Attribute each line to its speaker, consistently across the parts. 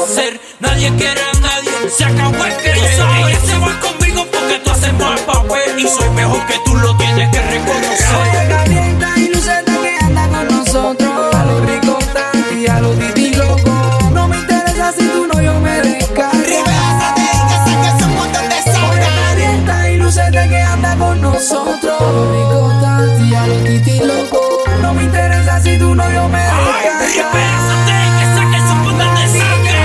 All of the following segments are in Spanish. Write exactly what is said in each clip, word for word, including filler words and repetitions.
Speaker 1: reconocer. Nadie quiere a nadie, se acabó el que tú sabes. Ella se va conmigo porque tú haces mal papel y soy mejor que tú, lo tienes que reconocer.
Speaker 2: Ella calienta y luceta que anda con nosotros. A los ricos tanti, a los titi locos. No me interesa si tú no, yo me descargo.
Speaker 3: Revélate que sé que somos donde sobra.
Speaker 2: Ella calienta y luceta que anda con nosotros. A los ricos tanti, a los titi locos. No me interesa si tú no, yo me descargo.
Speaker 1: Revélate que sé que somos donde sobra.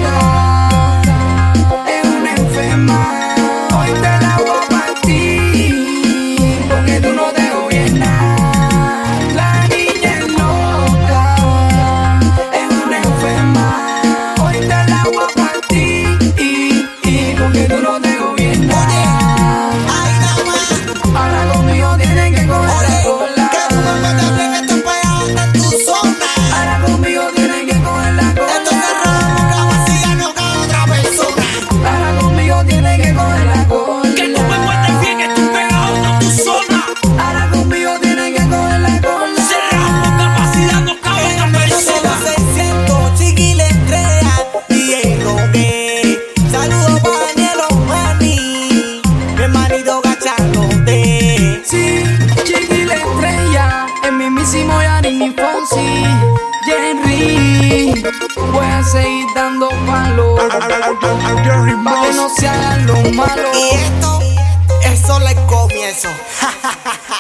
Speaker 2: Es una enferma. Hoy te la voy a partir porque tú no te gobiernas. La niña es loca, es una enferma. Hoy te la voy a partir porque tú no te gobiernas.
Speaker 3: Ay, nada más.
Speaker 2: Ahora conmigo tienen que coger la cola.
Speaker 3: Que tú no me das bien, esto es pegado en tu zona.
Speaker 2: Ahora conmigo tienen que coger la cola.
Speaker 3: Esto es cerrado, nunca vacía, no cae otra persona.
Speaker 2: Ahora conmigo tienen que coger la cola.
Speaker 1: Que tú me muerdes bien, que estoy pegado en tu zona.
Speaker 2: Ahora conmigo tienen que coger la cola.
Speaker 1: Cerramos capacidad, no cabe otra persona.
Speaker 3: seiscientos, Chiqui la estrella, D J Roque. Saludos para Daniel Omani, mi hermanito gachándote.
Speaker 2: Sí, Chiqui la estrella, el mismísimo Yanni Fonsi, Jerry. Voy a seguir dando palos para que no se hagan los malos.
Speaker 3: Y esto es solo el comienzo.